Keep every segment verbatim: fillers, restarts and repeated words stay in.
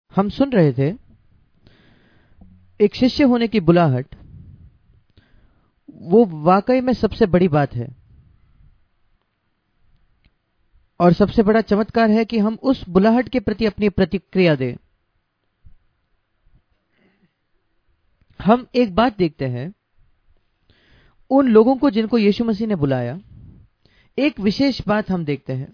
हम सुन रहे थे एक शिष्य होने की बुलाहट, वो वाकई में सबसे बड़ी बात है। और सबसे बड़ा चमत्कार है कि हम उस बुलाहट के प्रति अपनी प्रतिक्रिया दें। हम एक बात देखते हैं उन लोगों को जिनको यीशु मसीह ने बुलाया। एक विशेष बात हम देखते हैं,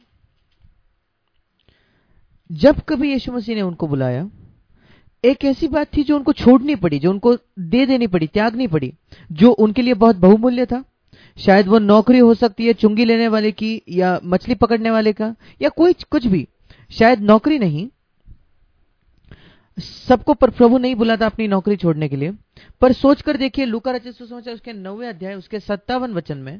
जब कभी यीशु मसीह ने उनको बुलाया, एक ऐसी बात थी जो उनको छोड़नी पड़ी, जो उनको दे देनी पड़ी, त्यागनी पड़ी, जो उनके लिए बहुत बहुमूल्य था। शायद वो नौकरी हो सकती है चुंगी लेने वाले की, या मछली पकड़ने वाले का, या कोई कुछ भी। शायद नौकरी नहीं, सबको पर प्रभु नहीं बुलाता अपनी नौकरी छोड़ने के लिए। पर सोचकर देखिए, लूका रचित सुसमाचार उसके नौवें अध्याय उसके सत्तावन वचन में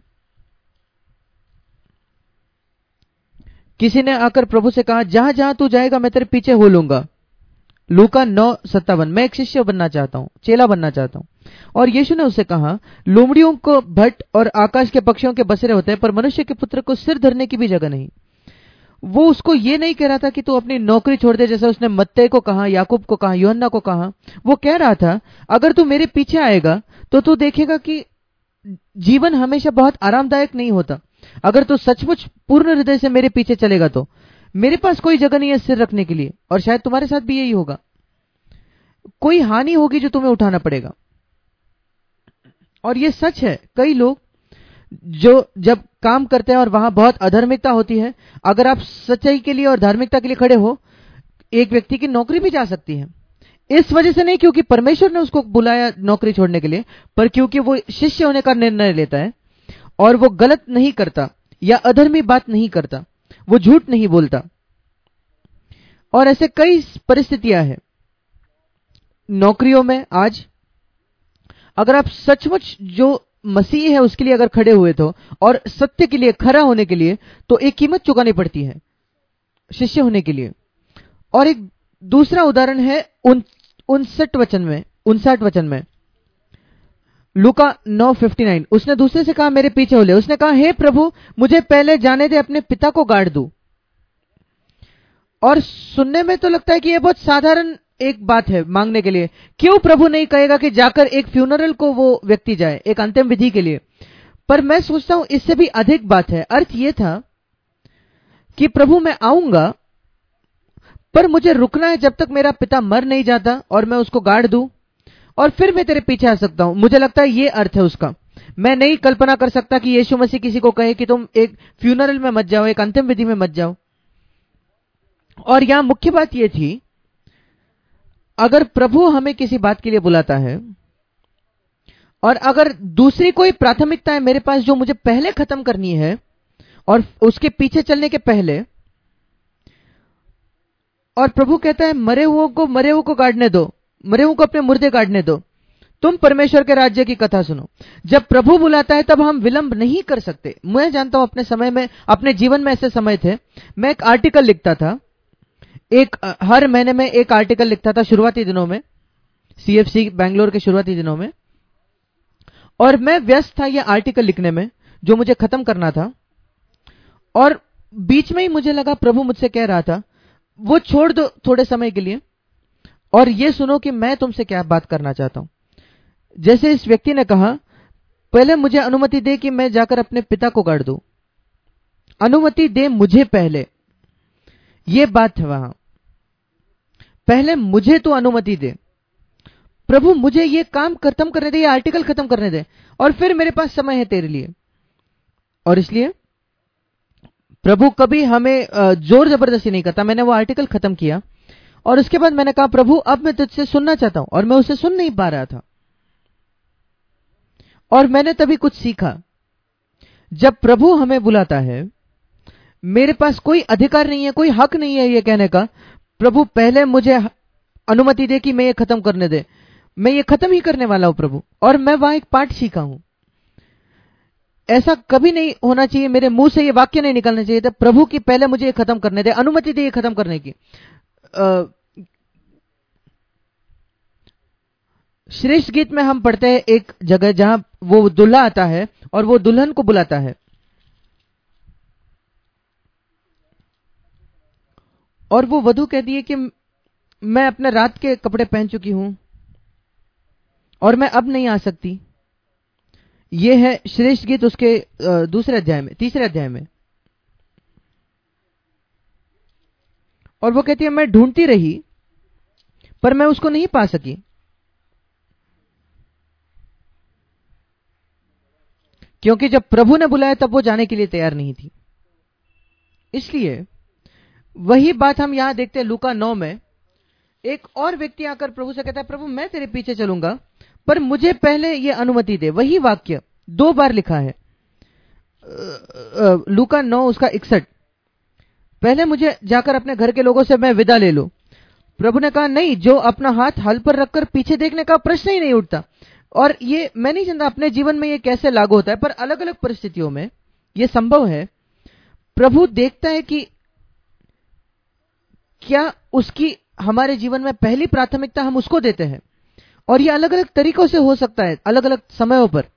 किसी ने आकर प्रभु से कहा, जहां जहां तू जाएगा मैं तेरे पीछे हो लूंगा। लूका नौ सत्तावन। मैं एक शिष्य बनना चाहता हूं, चेला बनना चाहता हूं। और यीशु ने उससे कहा, लोमड़ियों को भट्ट और आकाश के पक्षियों के बसेरे होते हैं, पर मनुष्य के पुत्र को सिर धरने की भी जगह नहीं। वो उसको ये नहीं कह रहा था कि तू अपनी नौकरी छोड़ दे, जैसा उसने मत्ते को कहा, याकूब को कहा, यूहन्ना को कहा। वो कह रहा था, अगर तू मेरे पीछे आएगा तो तू देखेगा कि जीवन हमेशा बहुत आरामदायक नहीं होता। अगर तू सचमुच पूर्ण हृदय से मेरे पीछे चलेगा तो मेरे पास कोई जगह नहीं है सिर रखने के लिए। और शायद तुम्हारे साथ भी यही होगा, कोई हानि होगी जो तुम्हें उठाना पड़ेगा। और ये सच है। कई लोग जो जब काम करते हैं और वहां बहुत अधार्मिकता होती है, अगर आप सच्चाई के लिए और धार्मिकता के लिए खड़े हो, एक व्यक्ति की नौकरी भी जा सकती है। इस वजह से नहीं क्योंकि परमेश्वर ने उसको बुलाया नौकरी छोड़ने के लिए, पर क्योंकि वो शिष्य होने का निर्णय लेता है और वो गलत नहीं करता या अधर्मी बात नहीं करता, वो झूठ नहीं बोलता। और ऐसे कई परिस्थितियां हैं नौकरियों में। आज अगर आप सचमुच जो मसीह है उसके लिए अगर खड़े हुए तो, और सत्य के लिए खरा होने के लिए, तो एक कीमत चुकानी पड़ती है शिष्य होने के लिए। और एक दूसरा उदाहरण है उन उनसठ वचन में उनसठ वचन में लूका नौ उनसठ। उसने दूसरे से कहा, मेरे पीछे हो ले। उसने कहा, हे प्रभु, मुझे पहले जाने दे, अपने पिता को गाड़ दूं। और सुनने में तो लगता है कि यह बहुत साधारण एक बात है मांगने के लिए। क्यों प्रभु नहीं कहेगा कि जाकर एक फ्यूनरल को वो व्यक्ति जाए, एक अंतिम विधि के लिए? पर मैं सोचता हूं इससे भी अधिक बात है। अर्थ यह था कि प्रभु मैं आऊंगा, पर मुझे रुकना है जब तक मेरा पिता मर नहीं जाता और मैं उसको गाड़ दूं, और फिर मैं तेरे पीछे आ सकता हूं। मुझे लगता है ये अर्थ है उसका। मैं नहीं कल्पना कर सकता कि यीशु मसीह किसी को कहे कि तुम एक फ्यूनरल में मत जाओ, एक अंतिम विधि में मत जाओ। और यहां मुख्य बात यह थी, अगर प्रभु हमें किसी बात के लिए बुलाता है और अगर दूसरी कोई प्राथमिकता है मेरे पास जो मुझे पहले खत्म करनी है और उसके पीछे चलने के पहले, और प्रभु कहता है मरे हुओं को मरे हुओं को गाड़ने दो, मरे हुओं को अपने मुर्दे गाड़ने दो, तुम परमेश्वर के राज्य की कथा सुनो। जब प्रभु बुलाता है तब हम विलंब नहीं कर सकते। मैं जानता हूं अपने समय में, अपने जीवन में ऐसे समय थे, मैं एक आर्टिकल लिखता था, एक हर महीने में एक आर्टिकल लिखता था शुरुआती दिनों में, सीएफसी बैंगलोर के शुरुआती दिनों में। और मैं व्यस्त था ये आर्टिकल लिखने में जो मुझे खत्म करना था। और बीच में ही मुझे लगा प्रभु मुझसे कह रहा था, वो छोड़ दो थोड़े समय के लिए और ये सुनो कि मैं तुमसे क्या बात करना चाहता हूं। जैसे इस व्यक्ति ने कहा, पहले मुझे अनुमति दे कि मैं जाकर अपने पिता को गाड़ दूं, अनुमति दे मुझे पहले। ये बात है वहां, पहले मुझे तो अनुमति दे प्रभु, मुझे ये काम खत्म करने दे, ये आर्टिकल खत्म करने दे, और फिर मेरे पास समय है तेरे लिए। और इसलिए प्रभु कभी हमें जोर जबरदस्ती नहीं करता। मैंने वो आर्टिकल खत्म किया और उसके बाद मैंने कहा, प्रभु अब मैं तुझसे सुनना चाहता हूं, और मैं उसे सुन नहीं पा रहा था। और मैंने तभी कुछ सीखा, जब प्रभु हमें बुलाता है मेरे पास कोई अधिकार नहीं है, कोई हक नहीं है ये कहने का, प्रभु पहले मुझे अनुमति दे कि मैं ये खत्म करने दे, मैं ये खत्म ही करने वाला हूं प्रभु। और मैं वहां एक पाठ सीखा हूं, ऐसा कभी नहीं होना चाहिए, मेरे मुंह से ये वाक्य नहीं निकलना चाहिए था, प्रभु की पहले मुझे ये खत्म करने दे, अनुमति दे ये खत्म करने की। श्रेष्ठ गीत में हम पढ़ते हैं एक जगह जहां वो दुल्हा आता है और वो दुल्हन को बुलाता है, और वो वधू कहती है कि मैं अपने रात के कपड़े पहन चुकी हूं और मैं अब नहीं आ सकती। ये है श्रेष्ठ गीत उसके दूसरे अध्याय में, तीसरे अध्याय में। और वो कहती है मैं ढूंढती रही पर मैं उसको नहीं पा सकी, क्योंकि जब प्रभु ने बुलाया तब वो जाने के लिए तैयार नहीं थी। इसलिए वही बात हम यहां देखते हैं लूका नौ में। एक और व्यक्ति आकर प्रभु से कहता है प्रभु मैं तेरे पीछे चलूंगा पर मुझे पहले ये अनुमति दे। वही वाक्य दो बार लिखा है लूका नौ उसका इकसठ। पहले मुझे जाकर अपने घर के लोगों से मैं विदा ले लूं। प्रभु ने कहा नहीं, जो अपना हाथ हल पर रखकर पीछे देखने का प्रश्न ही नहीं उठता। और ये मैं नहीं जानता अपने जीवन में ये कैसे लागू होता है, पर अलग अलग परिस्थितियों में ये संभव है। प्रभु देखता है कि क्या उसकी हमारे जीवन में पहली प्राथमिकता हम उसको देते हैं, और ये अलग अलग तरीकों से हो सकता है, अलग अलग समयों पर।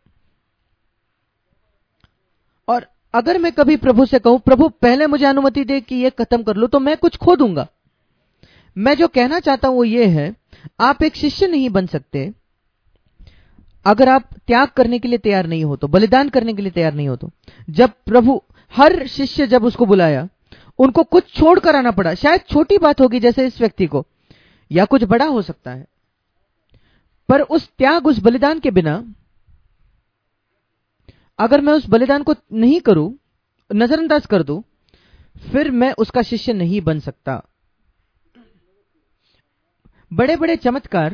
और अगर मैं कभी प्रभु से कहूं प्रभु पहले मुझे अनुमति दे कि ये खत्म कर लो, तो मैं कुछ खो दूंगा। मैं जो कहना चाहता हूं वो ये है, आप एक शिष्य नहीं बन सकते अगर आप त्याग करने के लिए तैयार नहीं हो तो, बलिदान करने के लिए तैयार नहीं हो तो। जब प्रभु हर शिष्य जब उसको बुलाया उनको कुछ छोड़कर आना पड़ा। शायद छोटी बात होगी जैसे इस व्यक्ति को, या कुछ बड़ा हो सकता है, पर उस त्याग उस बलिदान के बिना अगर मैं उस बलिदान को नहीं करूं, नजरअंदाज कर दूं, फिर मैं उसका शिष्य नहीं बन सकता। बड़े बड़े चमत्कार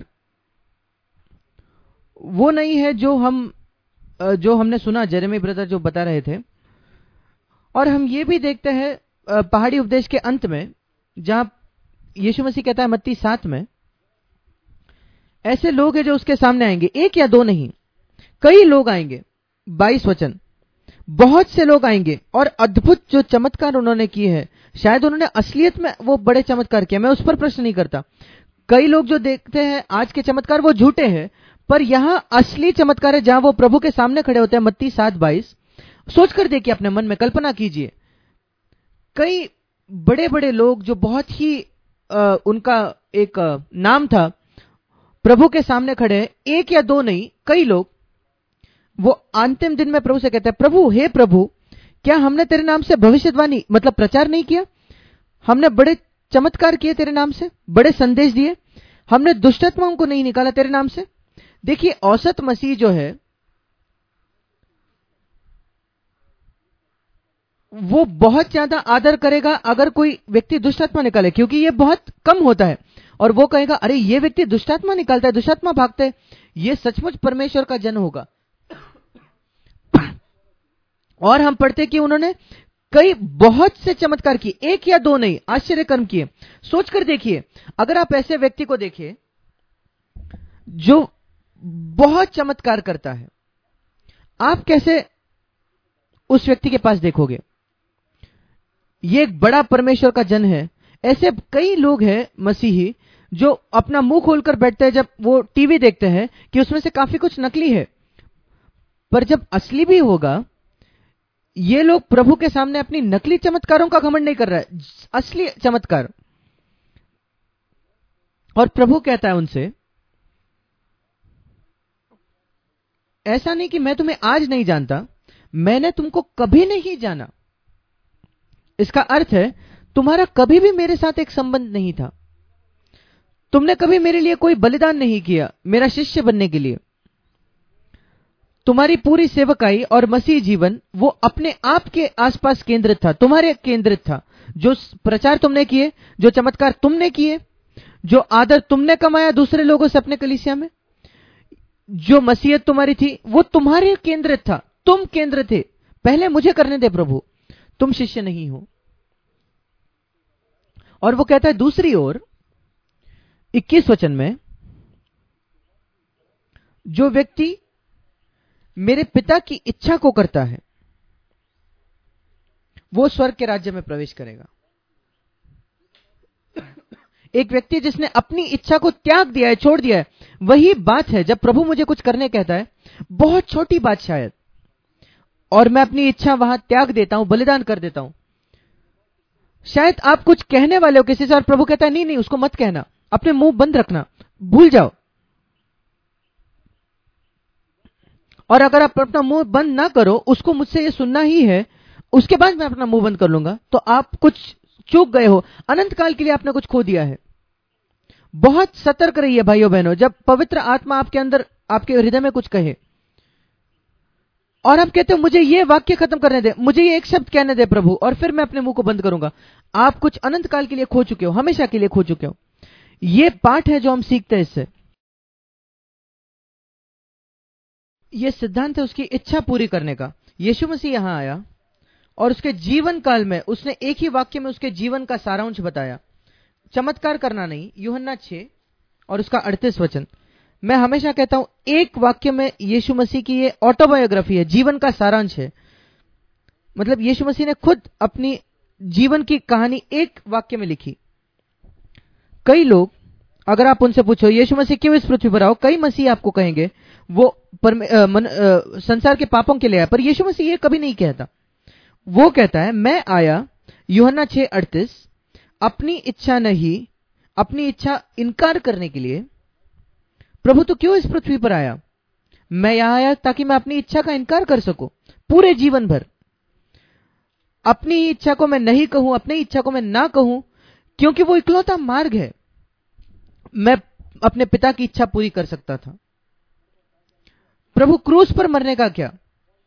वो नहीं है जो हम जो हमने सुना, जेरेमी ब्रदर जो बता रहे थे। और हम ये भी देखते हैं पहाड़ी उपदेश के अंत में, जहां यीशु मसीह कहता है मत्ती सात में, ऐसे लोग हैं जो उसके सामने आएंगे, एक या दो नहीं, कई लोग आएंगे। बाईस वचन, बहुत से लोग आएंगे और अद्भुत जो चमत्कार उन्होंने किए हैं, शायद उन्होंने असलियत में वो बड़े चमत्कार किए, मैं उस पर प्रश्न नहीं करता। कई लोग जो देखते हैं आज के चमत्कार वो झूठे हैं, पर यहां असली चमत्कार है जहां वो प्रभु के सामने खड़े होते हैं। मत्ती सात बाईस, सोचकर देखिए, अपने मन में कल्पना कीजिए, कई बड़े बड़े लोग जो बहुत ही आ, उनका एक आ, नाम था, प्रभु के सामने खड़े हैं, एक या दो नहीं, कई लोग। वो अंतिम दिन में प्रभु से कहते हैं प्रभु, हे प्रभु, क्या हमने तेरे नाम से भविष्यवाणी मतलब प्रचार नहीं किया? हमने बड़े चमत्कार किए तेरे नाम से, बड़े संदेश दिए, हमने दुष्टात्माओं को नहीं निकाला तेरे नाम से। देखिए, औसत मसीह जो है वो बहुत ज्यादा आदर करेगा अगर कोई व्यक्ति दुष्टात्मा निकाले, क्योंकि ये बहुत कम होता है। और वो कहेगा अरे ये व्यक्ति दुष्टात्मा निकालता है, दुष्टात्मा भागते है, ये सचमुच परमेश्वर का जन होगा। और हम पढ़ते कि उन्होंने कई बहुत से चमत्कार किए, एक या दो नहीं, आश्चर्य कर्म किए। सोचकर देखिए, अगर आप ऐसे व्यक्ति को देखिए जो बहुत चमत्कार करता है, आप कैसे उस व्यक्ति के पास देखोगे? ये एक बड़ा परमेश्वर का जन है। ऐसे कई लोग हैं मसीही जो अपना मुंह खोलकर बैठते हैं जब वो टीवी देखते हैं कि उसमें से काफी कुछ नकली है, पर जब असली भी होगा, ये लोग प्रभु के सामने अपनी नकली चमत्कारों का घमंड नहीं कर रहा है, असली चमत्कार। और प्रभु कहता है उनसे, ऐसा नहीं कि मैं तुम्हें आज नहीं जानता, मैंने तुमको कभी नहीं जाना। इसका अर्थ है तुम्हारा कभी भी मेरे साथ एक संबंध नहीं था, तुमने कभी मेरे लिए कोई बलिदान नहीं किया मेरा शिष्य बनने के लिए। तुम्हारी पूरी सेवकाई और मसीह जीवन वो अपने आप के आसपास केंद्रित था, तुम्हारे केंद्रित था। जो प्रचार तुमने किए, जो चमत्कार तुमने किए, जो आदर तुमने कमाया दूसरे लोगों से अपने कलीसिया में, जो मसीहत तुम्हारी थी, वो तुम्हारे केंद्रित था, तुम केंद्र थे। पहले मुझे करने दे प्रभु, तुम शिष्य नहीं हो। और वो कहता है दूसरी ओर इक्कीस वचन में, जो व्यक्ति मेरे पिता की इच्छा को करता है वो स्वर्ग के राज्य में प्रवेश करेगा। एक व्यक्ति जिसने अपनी इच्छा को त्याग दिया है, छोड़ दिया है, वही बात है जब प्रभु मुझे कुछ करने कहता है, बहुत छोटी बात शायद, और मैं अपनी इच्छा वहां त्याग देता हूं, बलिदान कर देता हूं। शायद आप कुछ कहने वाले हो किसी से और प्रभु कहता है नहीं नहीं उसको मत कहना, अपने मुंह बंद रखना, भूल जाओ। और अगर आप अपना मुंह बंद ना करो, उसको मुझसे ये सुनना ही है, उसके बाद मैं अपना मुंह बंद कर लूंगा, तो आप कुछ चूक गए हो, अनंत काल के लिए आपने कुछ खो दिया है। बहुत सतर्क रहिए भाइयों बहनों, जब पवित्र आत्मा आपके अंदर, आपके हृदय में कुछ कहे और आप कहते हो मुझे ये वाक्य खत्म करने दे, मुझे ये एक शब्द कहने दे प्रभु, और फिर मैं अपने मुंह को बंद करूंगा, आप कुछ अनंत काल के लिए खो चुके हो, हमेशा के लिए खो चुके हो। ये पाठ है जो हम सीखते हैं इससे। ये सिद्धांत है उसकी इच्छा पूरी करने का। यीशु मसीह यहां आया और उसके जीवन काल में उसने एक ही वाक्य में उसके जीवन का सारांश बताया, चमत्कार करना नहीं। यूहन्ना छह और उसका अड़तीस वचन, मैं हमेशा कहता हूं एक वाक्य में यीशु मसीह की ये ऑटोबायोग्राफी है, जीवन का सारांश है। मतलब यीशु मसीह ने खुद अपनी जीवन की कहानी एक वाक्य में लिखी। कई लोग, अगर आप उनसे पूछो यीशु मसीह क्यों इस पृथ्वी पर आओ, कई मसीह आपको कहेंगे वो परमे, आ, मन, आ, संसार के पापों के लिए आया, पर यीशु मसीह ये कभी नहीं कहता। वो कहता है मैं आया, यूहन्ना छह अड़तीस, अपनी इच्छा नहीं, अपनी इच्छा इनकार करने के लिए। प्रभु तो क्यों इस पृथ्वी पर आया? मैं यहां आया ताकि मैं अपनी इच्छा का इनकार कर सकूं पूरे जीवन भर। अपनी इच्छा को मैं नहीं कहूं, अपनी इच्छा को मैं ना कहूं, क्योंकि वो इकलौता मार्ग है, मैं अपने पिता की इच्छा पूरी कर सकता था। प्रभु क्रूस पर मरने का क्या,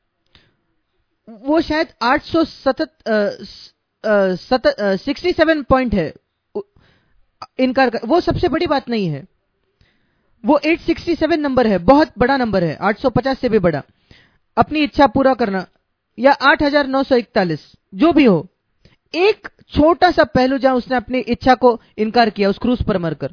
वो शायद आठ सौ सतत सिक्सटी सेवन पॉइंट है इनकार कर, वो सबसे बड़ी बात नहीं है। वो आठ सौ सरसठ नंबर है, बहुत बड़ा नंबर है, आठ सौ पचास से भी बड़ा। अपनी इच्छा पूरा करना, या आठ हजार नौ सौ इकतालीस, जो भी हो, एक छोटा सा पहलू जहां उसने अपनी इच्छा को इनकार किया उस क्रूस पर मरकर।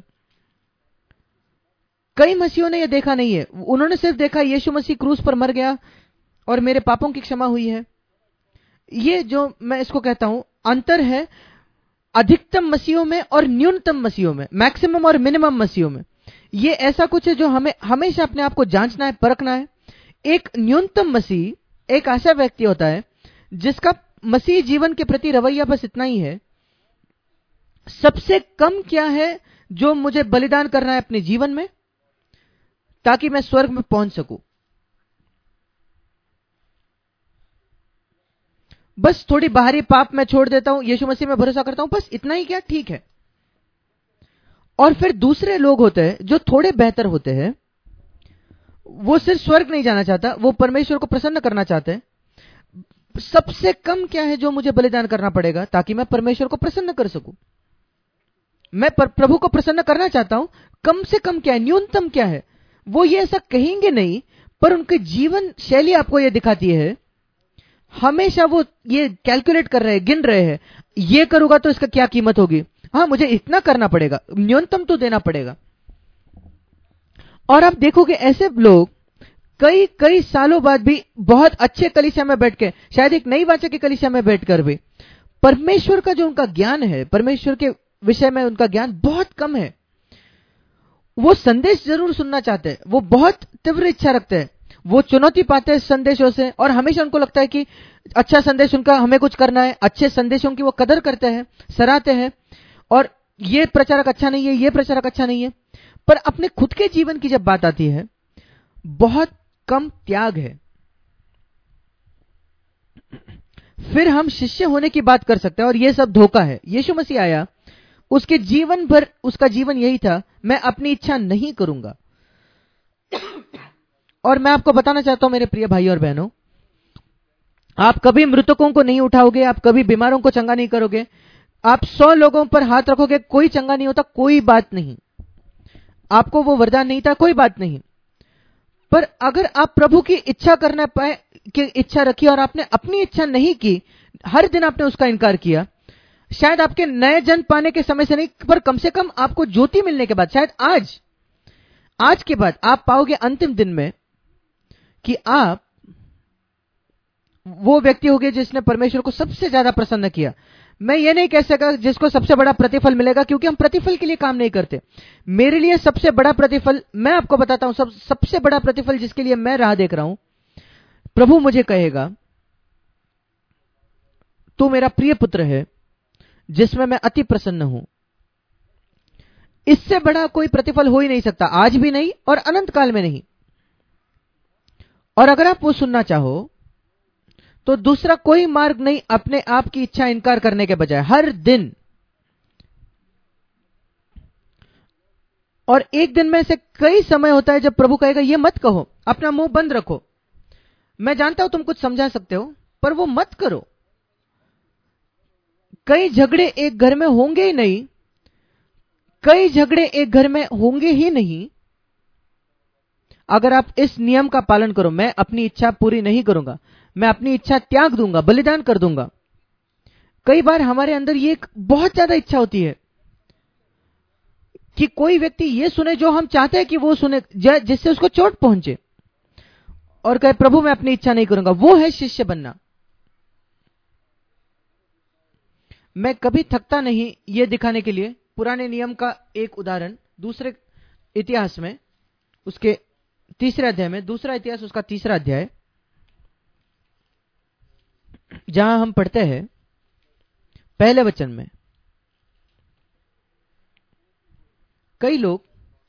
कई मसीहों ने यह देखा नहीं है, उन्होंने सिर्फ देखा यीशु मसीह क्रूस पर मर गया और मेरे पापों की क्षमा हुई है। ये जो मैं इसको कहता हूं अंतर है अधिकतम मसीहों में और न्यूनतम मसीहों में, मैक्सिमम और मिनिमम मसीहों में। ये ऐसा कुछ है जो हमें हमेशा अपने आप को जांचना है, परखना है। एक न्यूनतम मसीह एक ऐसा व्यक्ति होता है जिसका मसीह जीवन के प्रति रवैया बस इतना ही है, सबसे कम क्या है जो मुझे बलिदान करना है अपने जीवन में ताकि मैं स्वर्ग में पहुंच सकूं। बस थोड़ी बाहरी पाप मैं छोड़ देता हूं, यीशु मसीह में भरोसा करता हूं, बस इतना ही क्या, ठीक है। और फिर दूसरे लोग होते हैं जो थोड़े बेहतर होते हैं, वो सिर्फ स्वर्ग नहीं जाना चाहता, वो परमेश्वर को प्रसन्न करना चाहते हैं। सबसे कम क्या है जो मुझे बलिदान करना पड़ेगा ताकि मैं परमेश्वर को प्रसन्न कर सकूं। मैं प्रभु को प्रसन्न करना चाहता हूं, कम से कम क्या है, न्यूनतम क्या है। वो ये ऐसा कहेंगे नहीं, पर उनकी जीवन शैली आपको ये दिखाती है, हमेशा वो ये कैलकुलेट कर रहे हैं, गिन रहे हैं, ये करूंगा तो इसका क्या कीमत होगी, हाँ मुझे इतना करना पड़ेगा, न्यूनतम तो देना पड़ेगा। और आप देखोगे ऐसे लोग कई कई सालों बाद भी बहुत अच्छे कलीसिया में बैठ के, शायद एक नई वाचा की कलीसिया में बैठकर भी परमेश्वर का जो उनका ज्ञान है, परमेश्वर के विषय में उनका ज्ञान बहुत कम है। वो संदेश जरूर सुनना चाहते हैं, वो बहुत तीव्र इच्छा रखते हैं, वो चुनौती पाते हैं संदेशों से, और हमेशा उनको लगता है कि अच्छा संदेश उनका, हमें कुछ करना है। अच्छे संदेशों की वो कदर करते हैं, सराहते हैं, और ये प्रचारक अच्छा नहीं है, ये प्रचारक अच्छा नहीं है। पर अपने खुद के जीवन की जब बात आती है, बहुत कम त्याग है। फिर हम शिष्य होने की बात कर सकते हैं, और यह सब धोखा है। यीशु मसीह आया, उसके जीवन भर उसका जीवन यही था, मैं अपनी इच्छा नहीं करूंगा। और मैं आपको बताना चाहता हूं मेरे प्रिय भाई और बहनों, आप कभी मृतकों को नहीं उठाओगे, आप कभी बीमारों को चंगा नहीं करोगे, आप सौ लोगों पर हाथ रखोगे, कोई चंगा नहीं होता, कोई बात नहीं, आपको वो वरदान नहीं था, कोई बात नहीं। पर अगर आप प्रभु की इच्छा करना पाए की इच्छा रखी और आपने अपनी इच्छा नहीं की, हर दिन आपने उसका इनकार किया, शायद आपके नए जन्म पाने के समय से नहीं, पर कम से कम आपको ज्योति मिलने के बाद, शायद आज आज के बाद आप पाओगे अंतिम दिन में कि आप वो व्यक्ति होगे जिसने परमेश्वर को सबसे ज्यादा प्रसन्न किया। मैं ये नहीं कह सकता जिसको सबसे बड़ा प्रतिफल मिलेगा, क्योंकि हम प्रतिफल के लिए काम नहीं करते। मेरे लिए सबसे बड़ा प्रतिफल, मैं आपको बताता हूं, सब सबसे बड़ा प्रतिफल जिसके लिए मैं राह देख रहा हूं, प्रभु मुझे कहेगा तू मेरा प्रिय पुत्र है जिसमें मैं अति प्रसन्न हूं। इससे बड़ा कोई प्रतिफल हो ही नहीं सकता, आज भी नहीं और अनंत काल में नहीं। और अगर आप वो सुनना चाहो तो दूसरा कोई मार्ग नहीं अपने आप की इच्छा इनकार करने के बजाय, हर दिन। और एक दिन में से कई समय होता है जब प्रभु कहेगा ये मत कहो, अपना मुंह बंद रखो। मैं जानता हूं तुम कुछ समझा सकते हो, पर वो मत करो। कई झगड़े एक घर में होंगे ही नहीं, कई झगड़े एक घर में होंगे ही नहीं अगर आप इस नियम का पालन करो, मैं अपनी इच्छा पूरी नहीं करूंगा, मैं अपनी इच्छा त्याग दूंगा, बलिदान कर दूंगा। कई बार हमारे अंदर ये एक बहुत ज्यादा इच्छा होती है कि कोई व्यक्ति ये सुने जो हम चाहते हैं कि वो सुने, जिससे उसको चोट पहुंचे, और कहे प्रभु मैं अपनी इच्छा नहीं करूंगा। वो है शिष्य बनना। मैं कभी थकता नहीं ये दिखाने के लिए। पुराने नियम का एक उदाहरण दूसरे इतिहास में, उसके तीसरे अध्याय में, दूसरा इतिहास उसका तीसरा अध्याय, जहां हम पढ़ते हैं पहले वचन में, कई लोग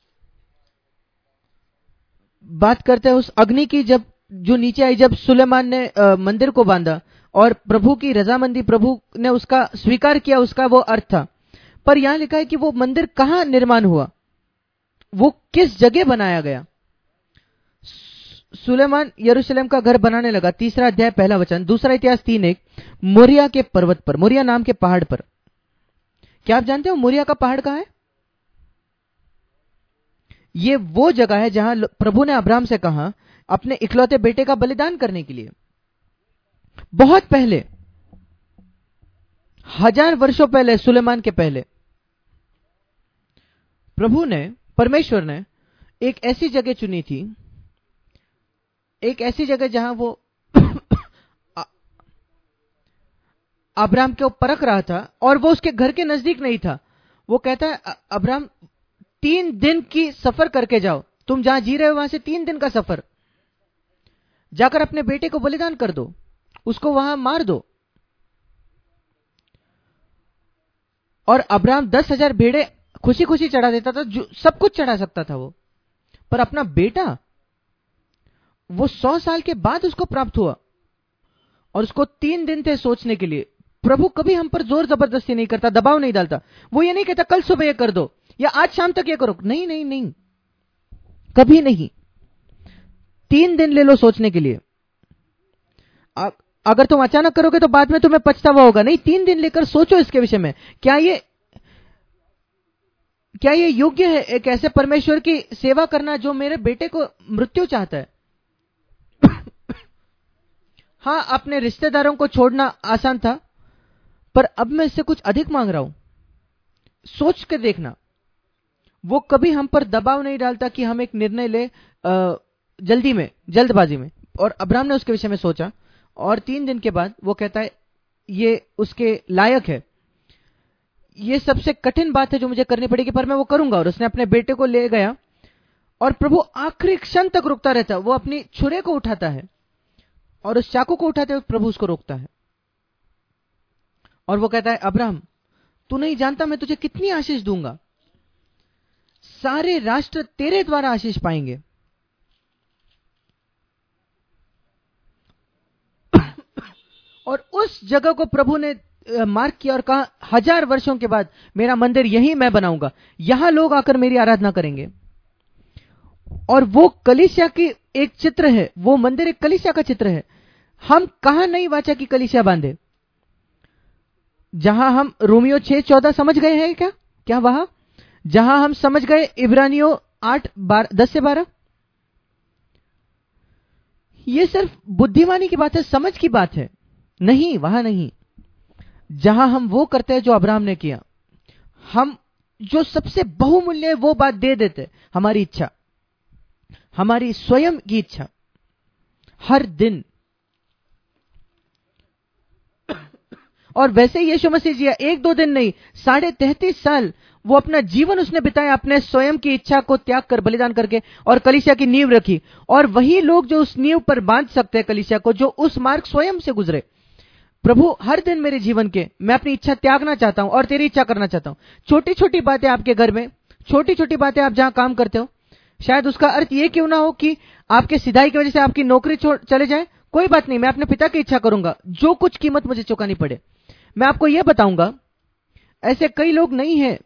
बात करते हैं उस अग्नि की, जब जो नीचे आई, जब सुलेमान ने आ, मंदिर को बांधा और प्रभु की रजामंदी, प्रभु ने उसका स्वीकार किया, उसका वो अर्थ था। पर यहां लिखा है कि वो मंदिर कहां निर्माण हुआ, वो किस जगह बनाया गया। सुलेमान यरूशलेम का घर बनाने लगा, तीसरा अध्याय पहला वचन, दूसरा इतिहास तीन एक, मोरिया के पर्वत पर, मोरिया नाम के पहाड़ पर। क्या आप जानते हो मोरिया का पहाड़ कहां है? ये वो जगह है जहां प्रभु ने अब्राहम से कहा अपने इकलौते बेटे का बलिदान करने के लिए। बहुत पहले, हजार वर्षों पहले, सुलेमान के पहले, प्रभु ने, परमेश्वर ने एक ऐसी जगह चुनी थी, एक ऐसी जगह जहां वो अब्राहम को परख रहा था, और वो उसके घर के नजदीक नहीं था। वो कहता है अब्राहम तीन दिन की सफर करके जाओ, तुम जहां जी रहे हो वहां से तीन दिन का सफर, जाकर अपने बेटे को बलिदान कर दो, उसको वहां मार दो। और अब्राहम दस हजार भेड़े खुशी खुशी चढ़ा देता था, जो सब कुछ चढ़ा सकता था वो, पर अपना बेटा वो सौ साल के बाद उसको प्राप्त हुआ, और उसको तीन दिन थे सोचने के लिए। प्रभु कभी हम पर जोर जबरदस्ती नहीं करता, दबाव नहीं डालता। वो ये नहीं कहता कल सुबह ये कर दो या आज शाम तक ये करो, नहीं नहीं नहीं, कभी नहीं। तीन दिन ले लो सोचने के लिए। आ, अगर तुम अचानक करोगे तो बाद में तुम्हें पछतावा होगा। नहीं, तीन दिन लेकर सोचो इसके विषय में, क्या ये क्या ये योग्य है एक ऐसे परमेश्वर की सेवा करना जो मेरे बेटे को मृत्यु चाहता है। हां, अपने रिश्तेदारों को छोड़ना आसान था, पर अब मैं इससे कुछ अधिक मांग रहा हूं। सोच के देखना। वो कभी हम पर दबाव नहीं डालता कि हम एक निर्णय ले आ, जल्दी में, जल्दबाजी में। और अब्राहम ने उसके विषय में सोचा, और तीन दिन के बाद वो कहता है ये उसके लायक है, ये सबसे कठिन बात है जो मुझे करनी पड़ेगी, पर मैं वो करूंगा। और उसने अपने बेटे को ले गया, और प्रभु आखिरी क्षण तक रुकता रहता है। वो अपनी छुरे को उठाता है, और उस चाकू को उठाते हुए प्रभु उसको रोकता है, और वो कहता है अब्राहम तू नहीं जानता मैं तुझे कितनी आशीष दूंगा, सारे राष्ट्र तेरे द्वारा आशीष पाएंगे। और उस जगह को प्रभु ने मार्क किया और कहा हजार वर्षों के बाद मेरा मंदिर यहीं मैं बनाऊंगा, यहां लोग आकर मेरी आराधना करेंगे। और वो कलीसिया की एक चित्र है, वो मंदिर एक कलीसिया का चित्र है। हम कहां नई वाचा की कलीसिया बांधे, जहां हम रोमियो छह चौदह समझ गए हैं क्या? क्या वहां जहां हम समझ गए इब्रानियों आठ दस से बारह? ये सिर्फ बुद्धिमानी की बात है, समझ की बात है। नहीं, वहां नहीं। जहां हम वो करते हैं जो अब्राहम ने किया, हम जो सबसे बहुमूल्य है वो बात दे देते, हमारी इच्छा, हमारी स्वयं की इच्छा, हर दिन। और वैसे ही यीशु मसीह जी एक दो दिन नहीं, साढ़े तैंतीस साल वो अपना जीवन उसने बिताया अपने स्वयं की इच्छा को त्याग कर, बलिदान करके, और कलीसिया की नींव रखी। और वही लोग जो उस नींव पर बांध सकते हैं कलीसिया को, जो उस मार्ग स्वयं से गुजरे। प्रभु हर दिन मेरे जीवन के, मैं अपनी इच्छा त्यागना चाहता हूं और तेरी इच्छा करना चाहता हूं। छोटी छोटी बातें आपके घर में, छोटी छोटी बातें आप जहां काम करते हो, शायद उसका अर्थ ये क्यों ना हो कि आपके सिधाई की वजह से आपकी नौकरी छोड़ चले जाए, कोई बात नहीं, मैं अपने पिता की इच्छा करूंगा, जो कुछ कीमत मुझे चुकानी पड़े। मैं आपको यह बताऊंगा, ऐसे कई लोग नहीं हैं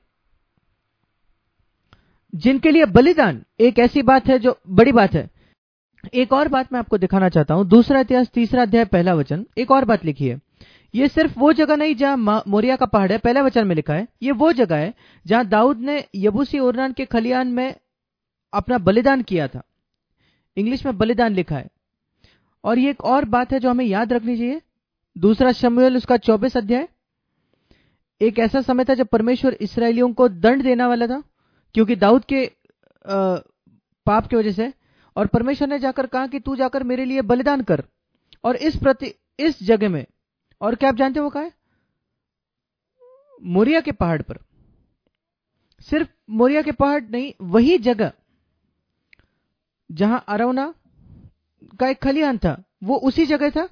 जिनके लिए बलिदान एक ऐसी बात है जो बड़ी बात है। एक और बात मैं आपको दिखाना चाहता हूं, दूसरा इतिहास तीसरा अध्याय पहला वचन। एक और बात लिखी है, ये सिर्फ वो जगह नहीं जहां मोरिया का पहाड़ है, पहला वचन में लिखा है, ये वो जगह है जहां दाऊद ने यबूसी ओरनान के खलियान में अपना बलिदान किया था। इंग्लिश में बलिदान लिखा है। और ये एक और बात है जो हमें याद रखनी चाहिए, दूसरा शमूएल उसका चौबीस अध्याय, एक ऐसा समय था जब परमेश्वर इसराइलियों को दंड देने वाला था क्योंकि दाऊद के आ, पाप की वजह से, और परमेश्वर ने जाकर कहा कि तू जाकर मेरे लिए बलिदान कर। और इस प्रति इस जगह में, और क्या आप जानते हो वो कहा है? मोरिया के पहाड़ पर। सिर्फ मोरिया के पहाड़ नहीं, वही जगह जहां अरौना का एक खलिहान था, वो उसी जगह था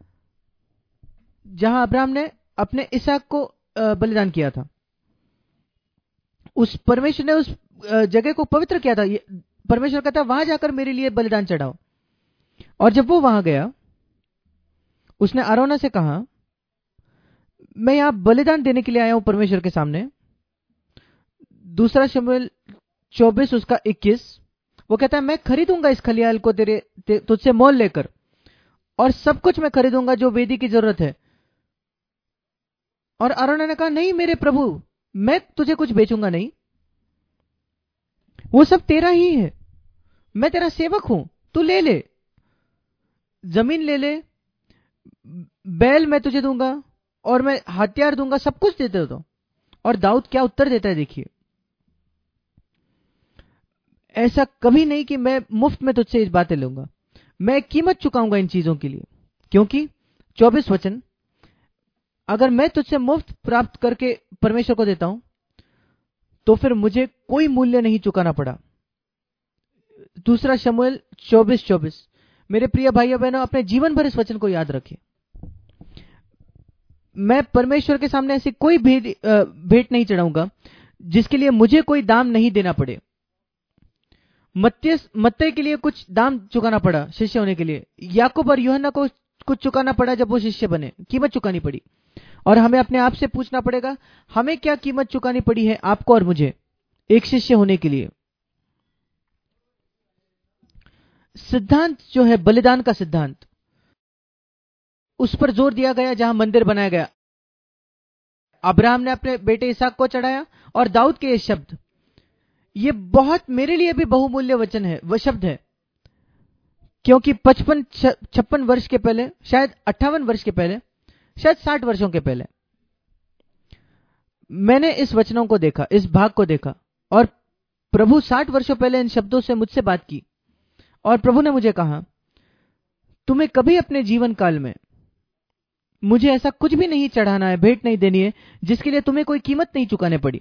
जहां अब्राहम ने अपने इसहाक को बलिदान किया था। उस परमेश्वर ने उस जगह को पवित्र किया था। परमेश्वर कहता वहां जाकर मेरे लिए बलिदान चढ़ाओ। और जब वो वहां गया, उसने अरौना से कहा, मैं यहां बलिदान देने के लिए आया हूं परमेश्वर के सामने। दूसरा शमूएल चौबीस उसका इक्कीस, वो कहता है मैं खरीदूंगा इस खलियाल को तेरे ते, तुझसे मोल लेकर, और सब कुछ मैं खरीदूंगा जो वेदी की जरूरत है। और अरौना ने कहा, नहीं मेरे प्रभु, मैं तुझे कुछ बेचूंगा नहीं, वो सब तेरा ही है, मैं तेरा सेवक हूं, तू ले ले, जमीन ले ले, बैल मैं तुझे दूंगा, और मैं हथियार दूंगा, सब कुछ देते हो। तो और दाऊद क्या उत्तर देता है देखिए, ऐसा कभी नहीं कि मैं मुफ्त में तुझसे इस बातें लूंगा, मैं कीमत चुकाऊंगा इन चीजों के लिए। क्योंकि चौबीस वचन, अगर मैं तुझसे मुफ्त प्राप्त करके परमेश्वर को देता हूं तो फिर मुझे कोई मूल्य नहीं चुकाना पड़ा। दूसरा शमूएल चौबीस चौबीस। मेरे प्रिय भाइयों बहनों, अपने जीवन भर इस वचन को याद रखें। मैं परमेश्वर के सामने ऐसी कोई भेंट भेंट नहीं चढ़ाऊंगा जिसके लिए मुझे कोई दाम नहीं देना पड़े। मत्ती मत्ती के लिए कुछ दाम चुकाना पड़ा शिष्य होने के लिए, याकूब और यूहन्ना को कुछ चुकाना पड़ा जब वो शिष्य बने, कीमत चुकानी पड़ी। और हमें अपने आप से पूछना पड़ेगा, हमें क्या कीमत चुकानी पड़ी है आपको और मुझे एक शिष्य होने के लिए। सिद्धांत जो है बलिदान का सिद्धांत, उस पर जोर दिया गया जहां मंदिर बनाया गया। अब्राहम ने अपने बेटे इसहाक को चढ़ाया, और दाऊद के ये शब्द, ये बहुत मेरे लिए भी बहुमूल्य वचन है, वह शब्द है। क्योंकि पचपन छप्पन वर्ष के पहले, शायद अट्ठावन वर्ष के पहले, शायद साठ वर्षों के पहले मैंने इस वचनों को देखा, इस भाग को देखा, और प्रभु साठ वर्षों पहले इन शब्दों से मुझसे बात की। और प्रभु ने मुझे कहा, तुम्हें कभी अपने जीवन काल में मुझे ऐसा कुछ भी नहीं चढ़ाना है, भेंट नहीं देनी है जिसके लिए तुम्हें कोई कीमत नहीं चुकाने पड़ी।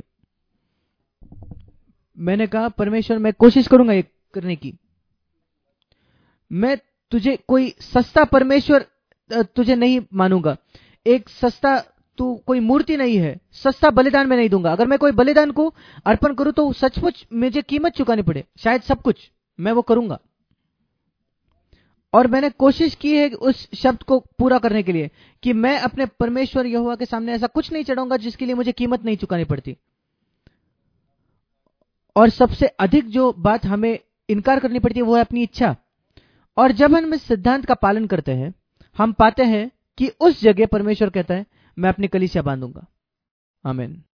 मैंने कहा, परमेश्वर मैं कोशिश करूंगा ये करने की। मैं तुझे कोई सस्ता परमेश्वर तुझे नहीं मानूंगा, एक सस्ता तू कोई मूर्ति नहीं है, सस्ता बलिदान मैं नहीं दूंगा। अगर मैं कोई बलिदान को अर्पण करूं तो सचमुच मुझे कीमत चुकानी पड़े, शायद सब कुछ, मैं वो करूंगा। और मैंने कोशिश की है उस शब्द को पूरा करने के लिए कि मैं अपने परमेश्वर यहोवा के सामने ऐसा कुछ नहीं चढ़ाऊंगा जिसके लिए मुझे कीमत नहीं चुकानी पड़ती। और सबसे अधिक जो बात हमें इनकार करनी पड़ती है वो है अपनी इच्छा। और जब हम इस सिद्धांत का पालन करते हैं, हम पाते हैं कि उस जगह परमेश्वर कहता है, मैं अपनी कलीसिया बांधूंगा। आमीन।